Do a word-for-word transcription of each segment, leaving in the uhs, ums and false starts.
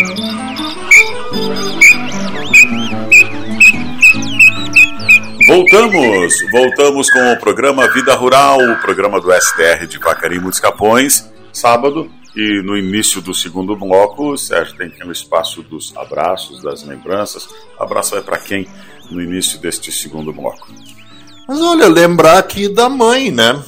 Voltamos, voltamos com o programa Vida Rural, o programa do S T R de Vacaria e Muitos Capões, sábado, e no início do segundo bloco, o Sérgio tem aqui um espaço dos abraços, das lembranças. Abraço vai para quem no início deste segundo bloco? Mas olha, lembrar aqui da mãe, né?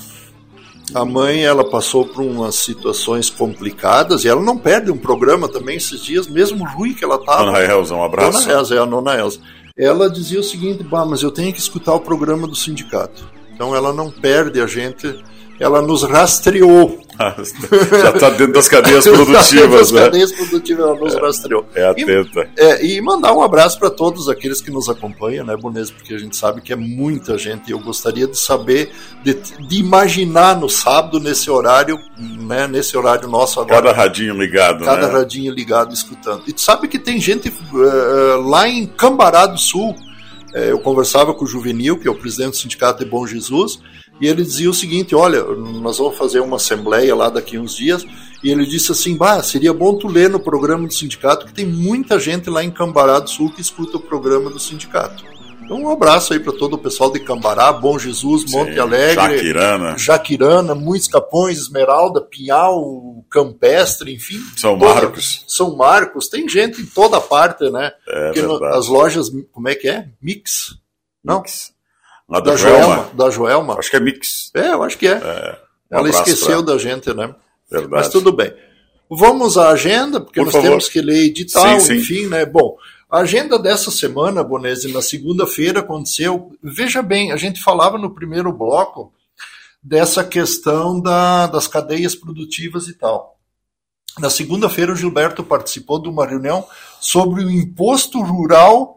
A mãe, ela passou por umas situações complicadas e ela não perde um programa também esses dias, mesmo ruim que ela estava. Dona Elza, um abraço. Dona Elza, é a Dona Elza. Ela dizia o seguinte, bah, mas eu tenho que escutar o programa do sindicato. Então ela não perde a gente, ela nos rastreou. Já está dentro das cadeias produtivas, né? Das cadeias produtivas, ela nos é, rastreou. É atenta. E, é, e mandar um abraço para todos aqueles que nos acompanham, né, Bonese? Porque a gente sabe que é muita gente e eu gostaria de saber, de, de imaginar no sábado, nesse horário, né, nesse horário nosso agora. Cada radinho ligado, Cada né? radinho ligado, escutando. E tu sabe que tem gente uh, lá em Cambará do Sul, uh, eu conversava com o Juvenil, que é o presidente do Sindicato de Bom Jesus, e ele dizia o seguinte, olha, nós vamos fazer uma assembleia lá daqui a uns dias, e ele disse assim, bah, seria bom tu ler no programa do sindicato, que tem muita gente lá em Cambará do Sul que escuta o programa do sindicato. Então um abraço aí para todo o pessoal de Cambará, Bom Jesus, Monte Sim, Alegre, Jaquirana, Jaquirana, Muitos Capões, Esmeralda, Pinhal, Campestre, enfim. São toda, Marcos. São Marcos, tem gente em toda parte, né? É Porque no, as lojas, como é que é? Mix? Não? Mix. Lá da, da Joelma. Joelma. Da Joelma. Acho que é Mix. É, eu acho que é. é um Ela esqueceu pra... da gente, né? Verdade. Mas tudo bem. Vamos à agenda, porque Por nós favor. temos que ler edital, sim, enfim, sim. né? Bom, a agenda dessa semana, Bonese, na segunda-feira aconteceu... Veja bem, a gente falava no primeiro bloco dessa questão da, das cadeias produtivas e tal. Na segunda-feira, o Gilberto participou de uma reunião sobre o imposto rural...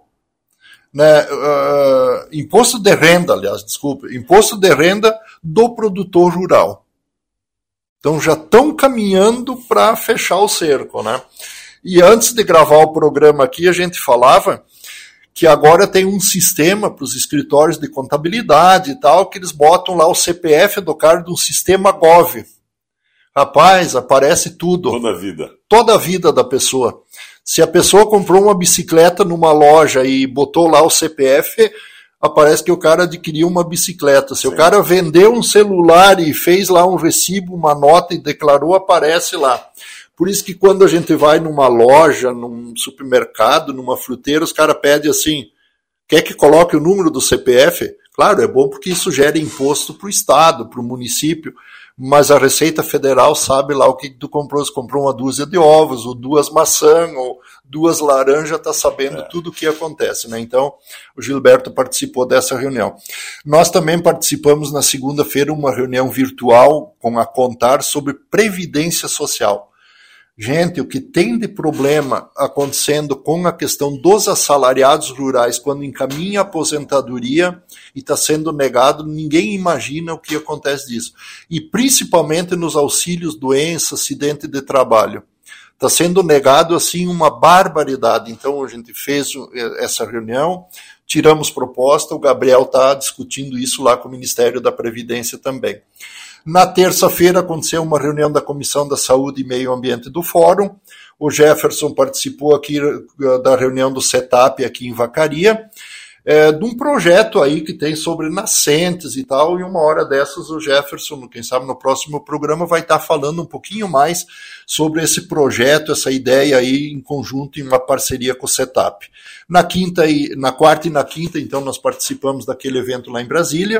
Né, uh, imposto de renda, aliás, desculpe, imposto de renda do produtor rural. Então já estão caminhando para fechar o cerco, né? E antes de gravar o programa aqui, a gente falava que agora tem um sistema para os escritórios de contabilidade e tal, que eles botam lá o C P F do cara de um sistema Gov. Rapaz, aparece tudo. Toda a vida. Toda a vida da pessoa. Se a pessoa comprou uma bicicleta numa loja e botou lá o C P F, aparece que o cara adquiriu uma bicicleta. Se Sim. o cara vendeu um celular e fez lá um recibo, uma nota e declarou, aparece lá. Por isso que quando a gente vai numa loja, num supermercado, numa fruteira, os caras pedem assim, quer que coloque o número do C P F? Claro, é bom porque isso gera imposto para o Estado, para o município, mas a Receita Federal sabe lá o que tu comprou. Se comprou uma dúzia de ovos, ou duas maçãs, ou duas laranjas, está sabendo é. tudo o que acontece, né? Então, o Gilberto participou dessa reunião. Nós também participamos na segunda-feira uma reunião virtual com a Contar sobre Previdência Social. Gente, o que tem de problema acontecendo com a questão dos assalariados rurais quando encaminha a aposentadoria e está sendo negado, ninguém imagina o que acontece disso. E principalmente nos auxílios, doença, acidente de trabalho. Está sendo negado, assim, uma barbaridade. Então, a gente fez essa reunião, tiramos proposta, o Gabriel está discutindo isso lá com o Ministério da Previdência também. Na terça-feira aconteceu uma reunião da Comissão da Saúde e Meio Ambiente do Fórum. O Jefferson participou aqui da reunião do CETAP aqui em Vacaria, é, de um projeto aí que tem sobre nascentes e tal, e uma hora dessas o Jefferson, quem sabe no próximo programa, vai estar falando um pouquinho mais sobre esse projeto, essa ideia aí em conjunto, em uma parceria com o CETAP. Na quinta e, na quarta e na quinta, então, nós participamos daquele evento lá em Brasília.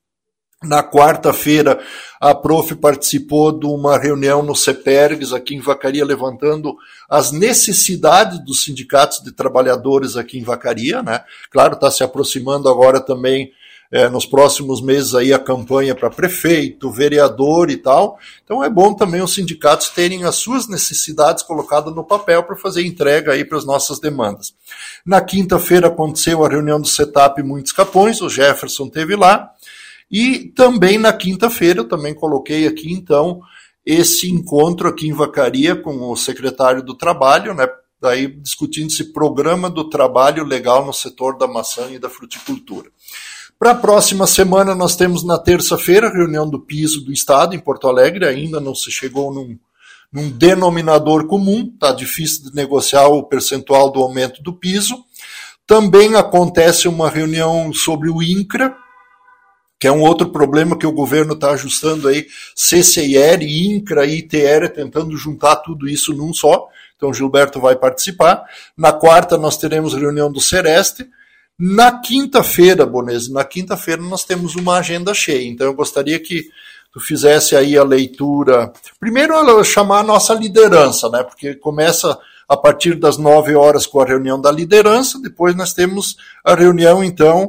Na quarta-feira, a Prof participou de uma reunião no CEPERGS, aqui em Vacaria, levantando as necessidades dos sindicatos de trabalhadores aqui em Vacaria, né? Claro, está se aproximando agora também, é, nos próximos meses, aí a campanha para prefeito, vereador e tal. Então é bom também os sindicatos terem as suas necessidades colocadas no papel para fazer entrega aí para as nossas demandas. Na quinta-feira aconteceu a reunião do CETAP Muitos Capões, o Jefferson esteve lá. E também na quinta-feira, eu também coloquei aqui, então, esse encontro aqui em Vacaria com o secretário do Trabalho, né, daí discutindo esse programa do trabalho legal no setor da maçã e da fruticultura. Para a próxima semana, nós temos na terça-feira a reunião do piso do Estado em Porto Alegre, ainda não se chegou num, num denominador comum, está difícil de negociar o percentual do aumento do piso. Também acontece uma reunião sobre o INCRA, que é um outro problema que o governo está ajustando aí, C C I R, INCRA e I T R, tentando juntar tudo isso num só. Então o Gilberto vai participar. Na quarta nós teremos reunião do Sereste. Na quinta-feira, Bonese, na quinta-feira nós temos uma agenda cheia. Então eu gostaria que tu fizesse aí a leitura. Primeiro chamar a nossa liderança, né? Porque começa a partir das nove horas com a reunião da liderança, depois nós temos a reunião, então,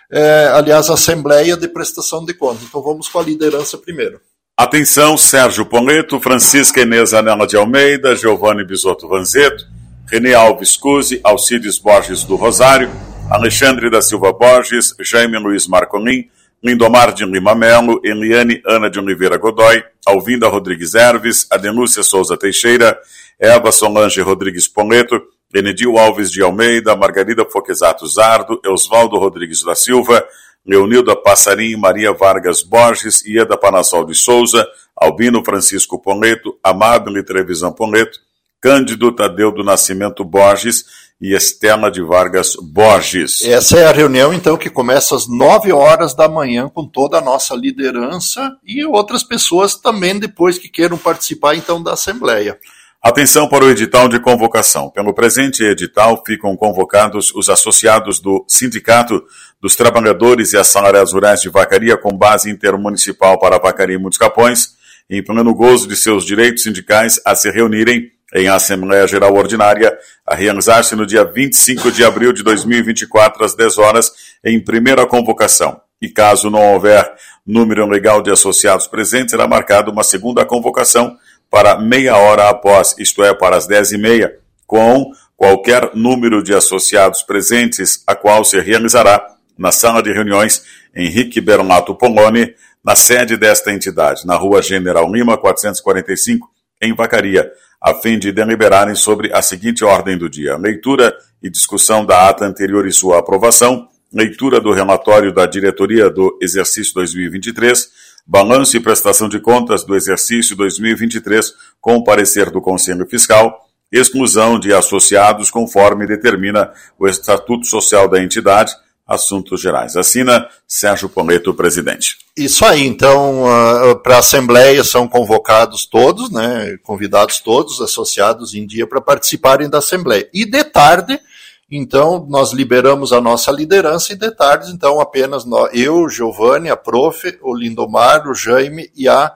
é, aliás, a Assembleia de Prestação de Contas. Então vamos com a liderança primeiro. Atenção, Sérgio Poleto, Francisca Inês Anela de Almeida, Giovanni Bisotto Vanzeto, René Alves Cusi, Alcides Borges do Rosário, Alexandre da Silva Borges, Jaime Luiz Marcolin, Lindomar de Lima Melo, Eliane Ana de Oliveira Godoy, Alvinda Rodrigues Herves, Adenúcia Souza Teixeira, Eva Solange Rodrigues Poleto, Benedil Alves de Almeida, Margarida Foquesato Zardo, Eusvaldo Rodrigues da Silva, Leonilda Passarim, Maria Vargas Borges, Ieda Panassol de Souza, Albino Francisco Poleto, Amabile Trevisan Poleto, Cândido Tadeu do Nascimento Borges e Estela de Vargas Borges. Essa é a reunião, então, que começa às nove horas da manhã com toda a nossa liderança e outras pessoas também depois que queiram participar, então, da Assembleia. Atenção para o edital de convocação. Pelo presente edital ficam convocados os associados do Sindicato dos Trabalhadores e Assalariados Rurais de Vacaria com base intermunicipal para Vacaria e Muitos Capões, em pleno gozo de seus direitos sindicais a se reunirem em Assembleia Geral Ordinária, a realizar-se no dia vinte e cinco de abril de dois mil e vinte e quatro, às dez horas, em primeira convocação. E caso não houver número legal de associados presentes, será marcada uma segunda convocação para meia hora após, isto é, para as dez e meia, com qualquer número de associados presentes, a qual se realizará na sala de reuniões Henrique Bernato Poloni, na sede desta entidade, na Rua General Lima, quatrocentos e quarenta e cinco, em Vacaria, a fim de deliberarem sobre a seguinte ordem do dia: leitura e discussão da ata anterior e sua aprovação, leitura do relatório da diretoria do exercício dois mil e vinte e três, balanço e prestação de contas do exercício dois mil e vinte e três com parecer do Conselho Fiscal, exclusão de associados conforme determina o Estatuto Social da entidade, assuntos gerais. Assina Sérgio Poleto, presidente. Isso aí, então, uh, para a Assembleia são convocados todos, né, convidados todos, associados em dia para participarem da Assembleia. E de tarde, então, nós liberamos a nossa liderança e de tarde, então, apenas nós, eu, Giovanni, a prof, o Lindomar, o Jaime e a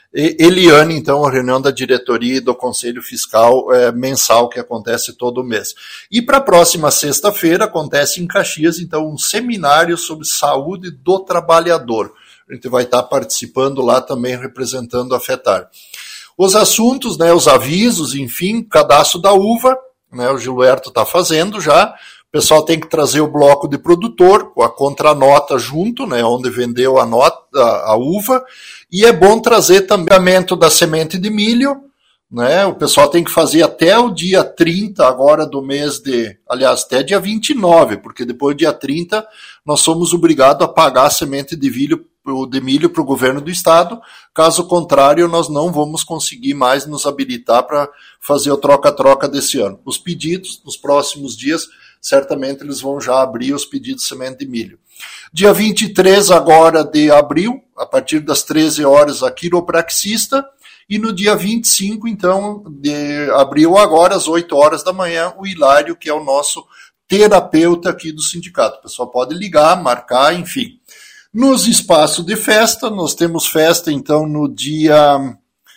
Eliane, então, a reunião da diretoria e do Conselho Fiscal é, mensal que acontece todo mês. E para a próxima sexta-feira acontece em Caxias, então, um seminário sobre saúde do trabalhador. A gente vai estar participando lá também, representando a FETAR. Os assuntos, né, os avisos, enfim, cadastro da uva, né, o Gilberto está fazendo já. O pessoal tem que trazer o bloco de produtor, com a contranota junto, né, onde vendeu a, nota, a, a uva. E é bom trazer também o pagamento da semente de milho, né? O pessoal tem que fazer até o dia trinta agora do mês de... Aliás, até dia vinte e nove, porque depois do dia trinta nós somos obrigados a pagar a semente de milho, de milho para o governo do estado. Caso contrário, nós não vamos conseguir mais nos habilitar para fazer o troca-troca desse ano. Os pedidos, nos próximos dias, certamente eles vão já abrir os pedidos de semente de milho. Dia vinte e três agora de abril, a partir das treze horas, a quiropraxista, e no dia vinte e cinco, então, de abril agora, às oito horas da manhã, o Hilário, que é o nosso terapeuta aqui do sindicato. O pessoal pode ligar, marcar, enfim. Nos espaços de festa, nós temos festa, então, no dia...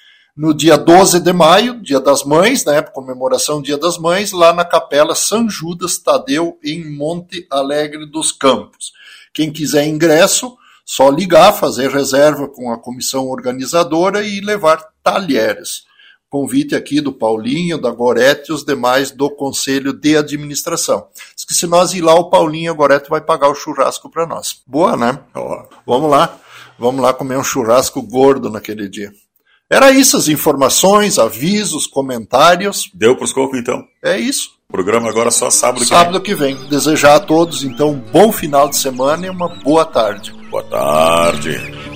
No dia doze de maio, Dia das Mães, né, comemoração do Dia das Mães, lá na Capela São Judas Tadeu, em Monte Alegre dos Campos. Quem quiser ingresso, só ligar, fazer reserva com a comissão organizadora e levar talheres. Convite aqui do Paulinho, da Gorete e os demais do Conselho de Administração. Diz que se nós ir lá, o Paulinho e a Gorete vai pagar o churrasco para nós. Boa, né? Ó, vamos lá, vamos lá comer um churrasco gordo naquele dia. Era isso, as informações, avisos, comentários. Deu para os cocos, então? É isso. O programa agora só sábado que sábado vem. Sábado que vem. Desejar a todos, então, um bom final de semana e uma boa tarde. Boa tarde.